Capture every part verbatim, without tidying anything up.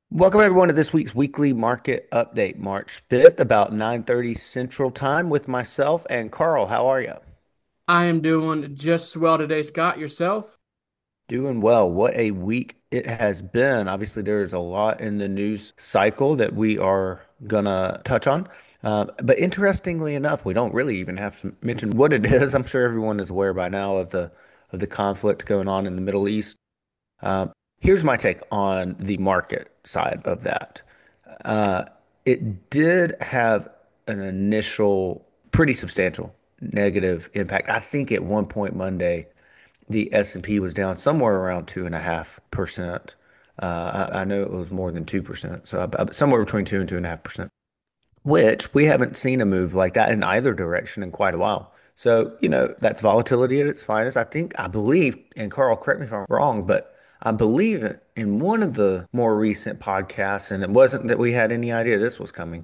Welcome everyone to this week's weekly market update, March fifth, about nine thirty Central Time with myself and Carl. How are you? I am doing just well today, Scott. Yourself? Doing well. What a week it has been. Obviously, there's a lot in the news cycle that we are gonna touch on. Uh, but interestingly enough, we don't really even have to mention what it is. I'm sure everyone is aware by now of the of the conflict going on in the Middle East. Uh, Here's my take on the market side of that. Uh, it did have an initial pretty substantial negative impact. I think at one point Monday, the S and P was down somewhere around two and a half percent. Uh, I, I know it was more than two percent, so I, somewhere between two and two and a half percent, which we haven't seen a move like that in either direction in quite a while. So, you know, that's volatility at its finest. I think, I believe, and Carl, correct me if I'm wrong, but I believe in one of the more recent podcasts, and it wasn't that we had any idea this was coming,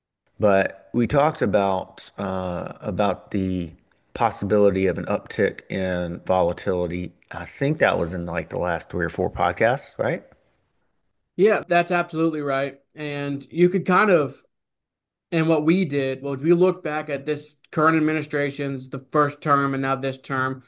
but we talked about uh, about the possibility of an uptick in volatility. I think that was in like the last three or four podcasts, right? Yeah, that's absolutely right. And you could kind of, and what we did was we looked back at this current administration's the first term and now this term.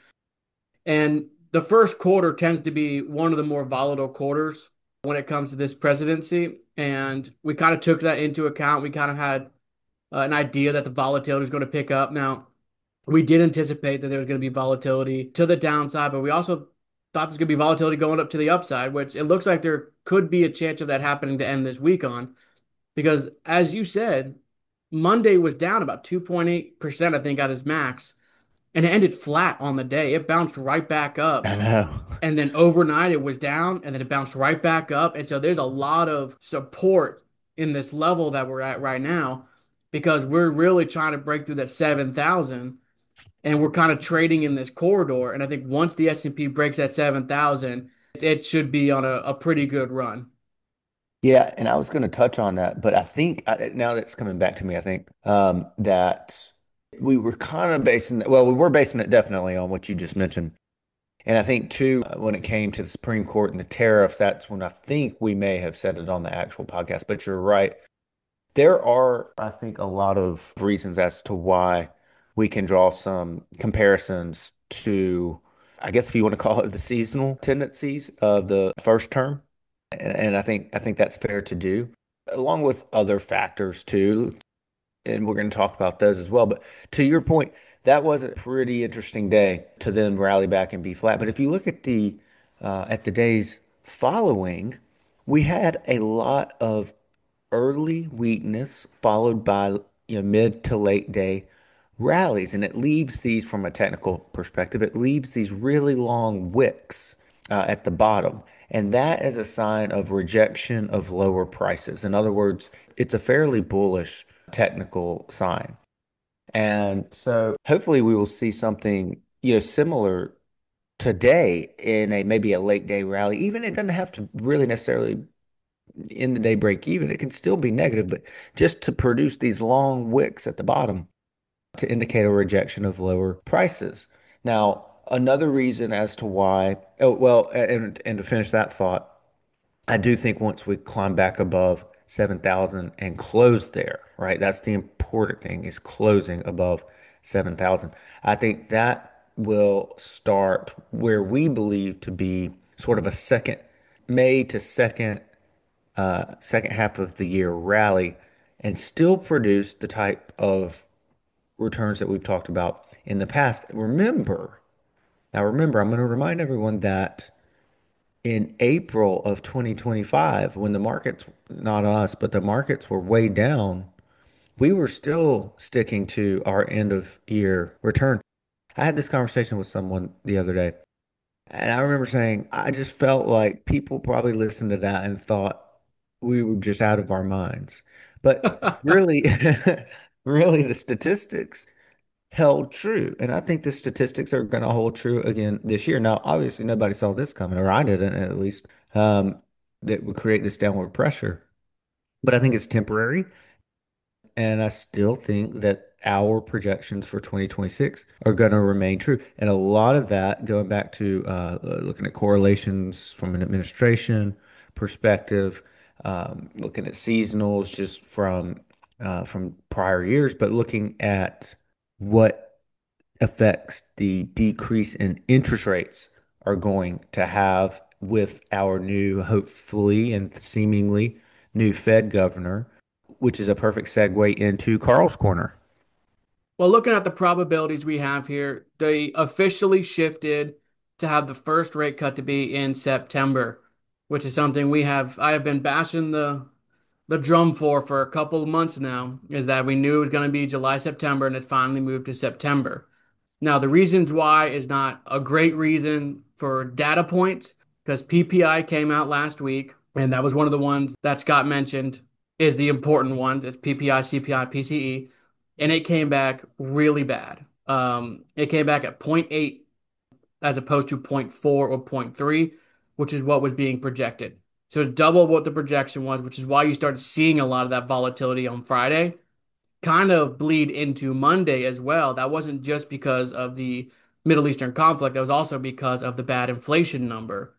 And the first quarter tends to be one of the more volatile quarters when it comes to this presidency. And we kind of took that into account. We kind of had uh, an idea that the volatility was going to pick up. Now, we did anticipate that there was going to be volatility to the downside, but we also thought there's going to be volatility going up to the upside, which it looks like there could be a chance of that happening to end this week on. Because as you said, Monday was down about two point eight percent, I think, at its max, and it ended flat on the day. It bounced right back I up. know. And then overnight it was down and then it bounced right back up. And so there's a lot of support in this level that we're at right now because we're really trying to break through that seven thousand and we're kind of trading in this corridor. And I think once the S and P breaks that seven thousand, it should be on a, a pretty good run. Yeah, and I was going to touch on that, but I think I, now that it's coming back to me, I think um, that we were kind of basing, well, we were basing it definitely on what you just mentioned. And I think too, uh, when it came to the Supreme Court and the tariffs, that's when I think we may have said it on the actual podcast. But you're right. There are, I think, a lot of reasons as to why we can draw some comparisons to, I guess if you want to call it the seasonal tendencies of the first term. And, and I think I think that's fair to do, along with other factors too. And we're going to talk about those as well. But to your point, that was a pretty interesting day to then rally back and be flat. But if you look at the uh, at the days following, we had a lot of early weakness followed by you know mid to late day rallies, and it leaves these from a technical perspective, it leaves these really long wicks uh, at the bottom, and that is a sign of rejection of lower prices. In other words, it's a fairly bullish technical sign, and so hopefully we will see something you know similar today in a maybe a late day rally. Even it doesn't have to really necessarily in the day break even, it can still be negative, but just to produce these long wicks at the bottom to indicate a rejection of lower prices. Now, another reason as to why, oh, well, and, and to finish that thought, I do think once we climb back above seven thousand and close there, right? That's the important thing is closing above seven thousand. I think that will start where we believe to be sort of a second May to second uh, second half of the year rally and still produce the type of returns that we've talked about in the past. Remember, now remember, I'm going to remind everyone that in April of twenty twenty-five, when the markets, not us, but the markets were way down, we were still sticking to our end of year return. I had this conversation with someone the other day, and I remember saying, I just felt like people probably listened to that and thought we were just out of our minds. But really, really, the statistics held true. And I think the statistics are going to hold true again this year. Now, obviously, nobody saw this coming, or I didn't at least, um, that would create this downward pressure. But I think it's temporary. And I still think that our projections for twenty twenty-six are going to remain true. And a lot of that, going back to uh, looking at correlations from an administration perspective, um, looking at seasonals just from uh, from prior years, but looking at what affects the decrease in interest rates are going to have with our new, hopefully and seemingly new Fed governor, which is a perfect segue into Carl's Corner. Well, looking at the probabilities we have here, they officially shifted to have the first rate cut to be in September, which is something we have I have been bashing the the drum for for a couple of months now, is that we knew it was going to be July, September, and it finally moved to September. Now, the reasons why is not a great reason for data points because P P I came out last week, and that was one of the ones that Scott mentioned is the important one. It's P P I, C P I, P C E, and it came back really bad. Um, it came back at zero point eight as opposed to zero point four or zero point three, which is what was being projected. So double what the projection was, which is why you started seeing a lot of that volatility on Friday kind of bleed into Monday as well. That wasn't just because of the Middle Eastern conflict, that was also because of the bad inflation number.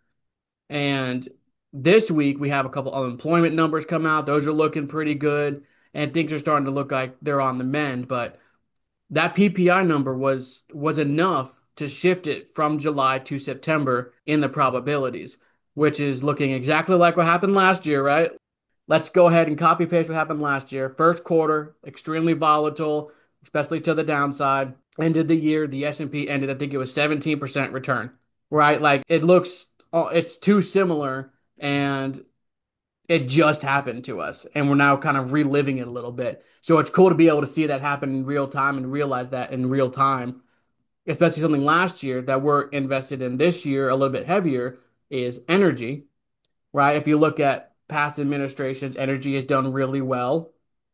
And this week we have a couple unemployment numbers come out. Those are looking pretty good, and things are starting to look like they're on the mend. But that P P I number was was enough to shift it from July to September in the probabilities, which is looking exactly like what happened last year, right? Let's go ahead and copy paste what happened last year. First quarter, extremely volatile, especially to the downside. Ended the year, the S and P ended, I think it was seventeen percent return, right? Like it looks, it's too similar, and it just happened to us. And we're now kind of reliving it a little bit. So it's cool to be able to see that happen in real time and realize that in real time, especially something last year that we're invested in this year a little bit heavier is energy, right? If you look at past administrations, energy has done really well.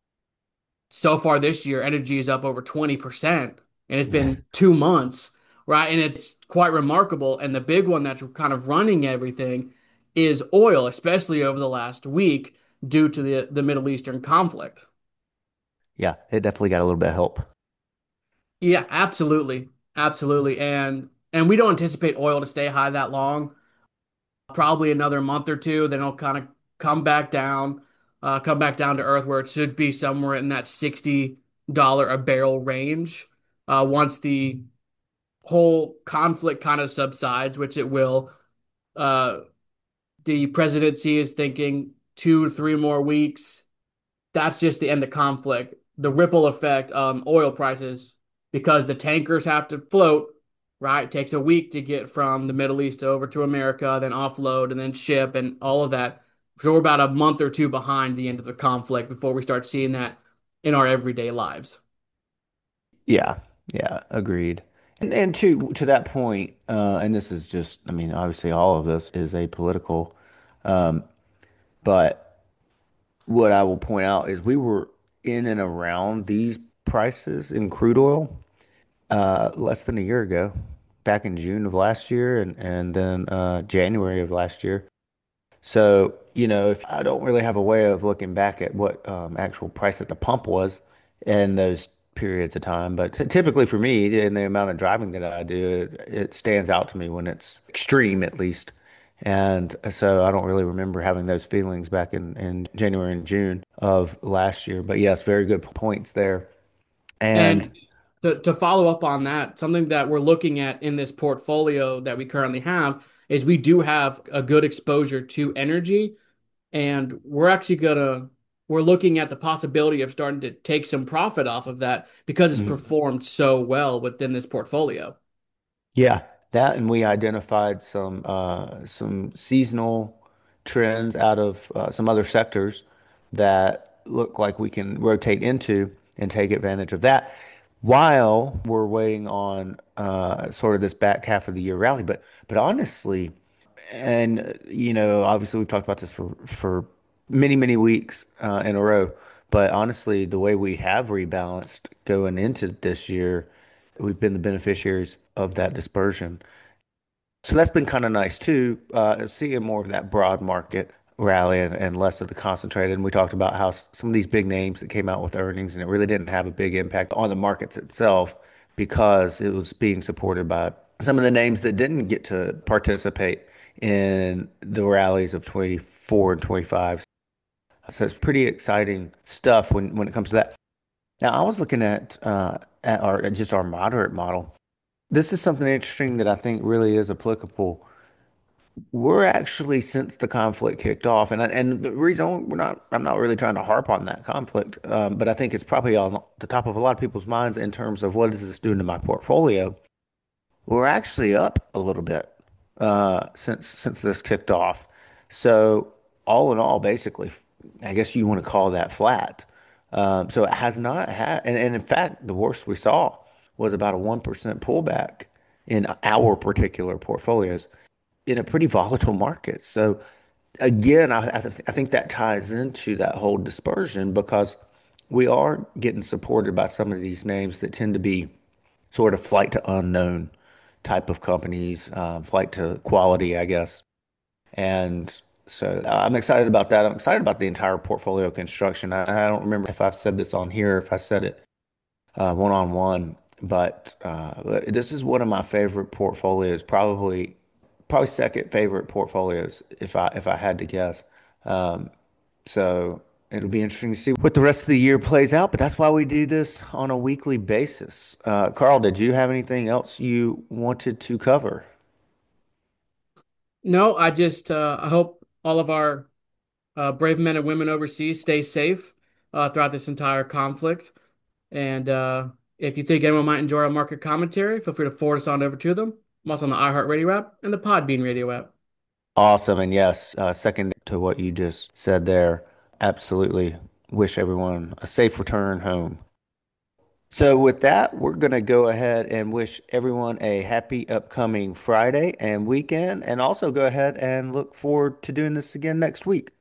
So far this year, energy is up over twenty percent, and it's Yeah. been two months, right? And it's quite remarkable. And the big one that's kind of running everything is oil, especially over the last week due to the, the Middle Eastern conflict. Yeah, it definitely got a little bit of help. Yeah, absolutely. Absolutely. And and we don't anticipate oil to stay high that long. Probably another month or two, then it'll kind of come back down, uh, come back down to earth where it should be somewhere in that sixty dollars a barrel range. Uh, once the whole conflict kind of subsides, which it will, uh, the presidency is thinking two, three more weeks. That's just the end of conflict. The ripple effect on oil prices, because the tankers have to float, right? It takes a week to get from the Middle East over to America, then offload and then ship and all of that. So we're about a month or two behind the end of the conflict before we start seeing that in our everyday lives. Yeah, yeah, agreed. And and to to that point, uh, and this is just, I mean, obviously all of this is apolitical, um, but what I will point out is we were in and around these prices in crude oil uh, less than a year ago, back in June of last year, and and then uh, January of last year. So, you know, if I don't really have a way of looking back at what um, actual price at the pump was in those periods of time, but t typically for me, in the amount of driving that I do, it, it stands out to me when it's extreme, at least. And so I don't really remember having those feelings back in, in January and June of last year. But yes, very good points there. And And to, to follow up on that, something that we're looking at in this portfolio that we currently have is we do have a good exposure to energy. And we're actually gonna we're looking at the possibility of starting to take some profit off of that because it's mhm. performed so well within this portfolio. Yeah, that and we identified some uh, some seasonal trends out of uh, some other sectors that look like we can rotate into and take advantage of that while we're waiting on uh, sort of this back half of the year rally. But but honestly, and uh, you know, obviously we've talked about this for for many many weeks uh, in a row. But honestly, the way we have rebalanced going into this year, we've been the beneficiaries of that dispersion. So that's been kind of nice too, uh, seeing more of that broad market rally and, and less of the concentrated. And we talked about how s- some of these big names that came out with earnings and it really didn't have a big impact on the markets itself because it was being supported by some of the names that didn't get to participate in the rallies of twenty-four and twenty-five. So it's pretty exciting stuff when when it comes to that. Now, I was looking at uh, at our at just our moderate model. This is something interesting that I think really is applicable. We're actually, since the conflict kicked off, and I, and the reason we're not, I'm not really trying to harp on that conflict, um, but I think it's probably on the top of a lot of people's minds in terms of what is this doing to my portfolio. We're actually up a little bit uh, since since this kicked off. So all in all, basically, I guess you want to call that flat. Um, so it has not had, and, and in fact, the worst we saw was about a one percent pullback in our particular portfolios in a pretty volatile market. So again, I, I, th I think that ties into that whole dispersion because we are getting supported by some of these names that tend to be sort of flight to unknown type of companies, uh, flight to quality, I guess. And so uh, I'm excited about that. I'm excited about the entire portfolio construction. I, I don't remember if I've said this on here, if I said it uh, one on one, but uh, this is one of my favorite portfolios, probably probably second favorite portfolios if I if I had to guess. Um, so it'll be interesting to see what the rest of the year plays out, but that's why we do this on a weekly basis. Uh, Carl, did you have anything else you wanted to cover? No, I just uh, I hope all of our uh, brave men and women overseas stay safe uh, throughout this entire conflict. And uh, if you think anyone might enjoy our market commentary, feel free to forward us on over to them. I'm also on the iHeartRadio app and the Podbean radio app. Awesome. And yes, uh, second to what you just said there, absolutely wish everyone a safe return home. So, with that, we're going to go ahead and wish everyone a happy upcoming Friday and weekend, and also go ahead and look forward to doing this again next week.